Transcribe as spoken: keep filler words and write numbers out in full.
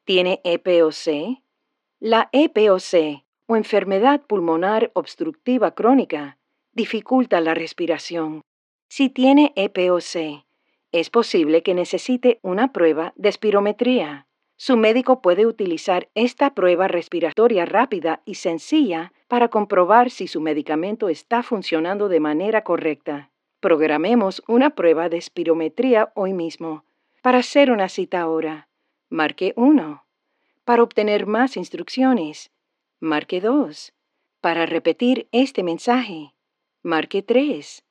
¿Tiene E P O C? La E P O C, o enfermedad pulmonar obstructiva crónica, dificulta la respiración. Si tiene E P O C, es posible que necesite una prueba de espirometría. Su médico puede utilizar esta prueba respiratoria rápida y sencilla para comprobar si su medicamento está funcionando de manera correcta. Programemos una prueba de espirometría hoy mismo. Para hacer una cita ahora, marque uno. Para obtener más instrucciones, marque dos. Para repetir este mensaje, marque tres.